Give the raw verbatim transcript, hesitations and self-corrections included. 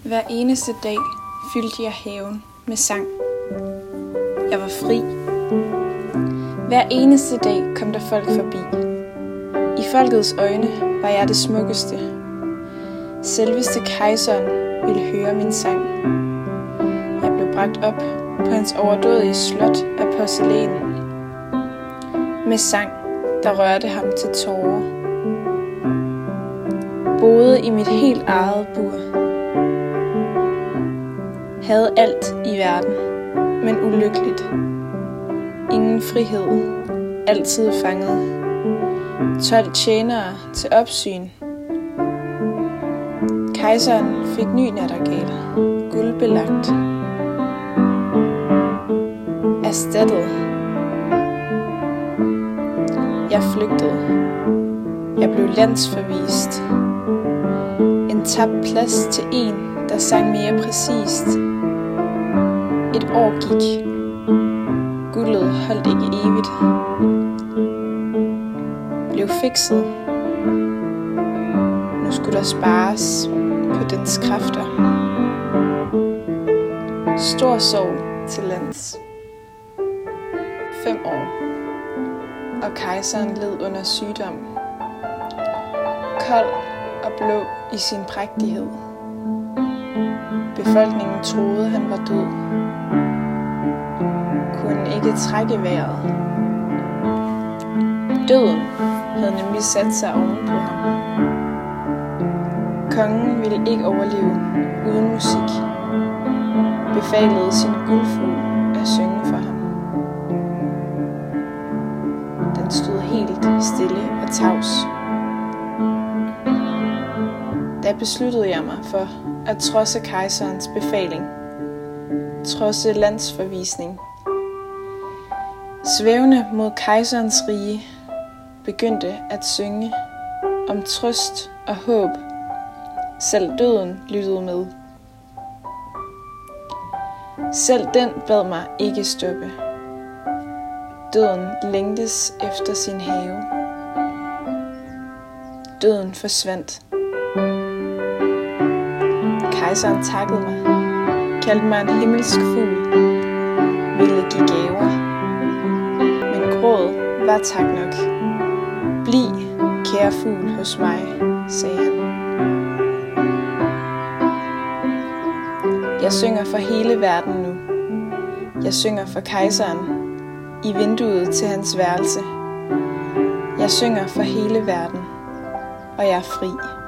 Hver eneste dag fyldte jeg haven med sang. Jeg var fri. Hver eneste dag kom der folk forbi. I folkets øjne var jeg det smukkeste. Selveste kejseren ville høre min sang. Jeg blev bragt op på hans overdådige slot af porcelæn. Med sang, der rørte ham til tårer. Boede i mit helt eget bur. Havde alt i verden, men ulykkeligt. Ingen frihed, altid fanget. tolv tjenere til opsyn. Kejseren fik ny nattergal, guldbelagt. Erstattet. Jeg flygtede. Jeg blev landsforvist. En tabt plads til en, der sang mere præcist. Et år gik. Guldet holdt ikke evigt. Blev fikset. Nu skulle der spares på dens kræfter. Stor sorg til lands. Fem år. Og kejseren led under sygdom. Kold og blå i sin prægtighed. Befolkningen troede, han var død. Kunne ikke trække vejret. Døden havde nemlig sat sig oven på ham. Kongen ville ikke overleve uden musik. Befalede sin guldfugl at synge for ham. Den stod helt stille og tavs. Da besluttede jeg mig for at trodse kejserens befaling. Trodse landsforvisning. Svævende mod kejserens rige begyndte at synge om trøst og håb. Selv døden lyttede med. Selv den bad mig ikke stoppe. Døden længtes efter sin have. Døden forsvandt. Kejseren takkede mig, kaldte mig en himmelsk fugl, ville give gaver. Men gråd var tak nok. Bliv, kære fugl, hos mig, sagde han. Jeg synger for hele verden nu. Jeg synger for kejseren i vinduet til hans værelse. Jeg synger for hele verden, og jeg er fri.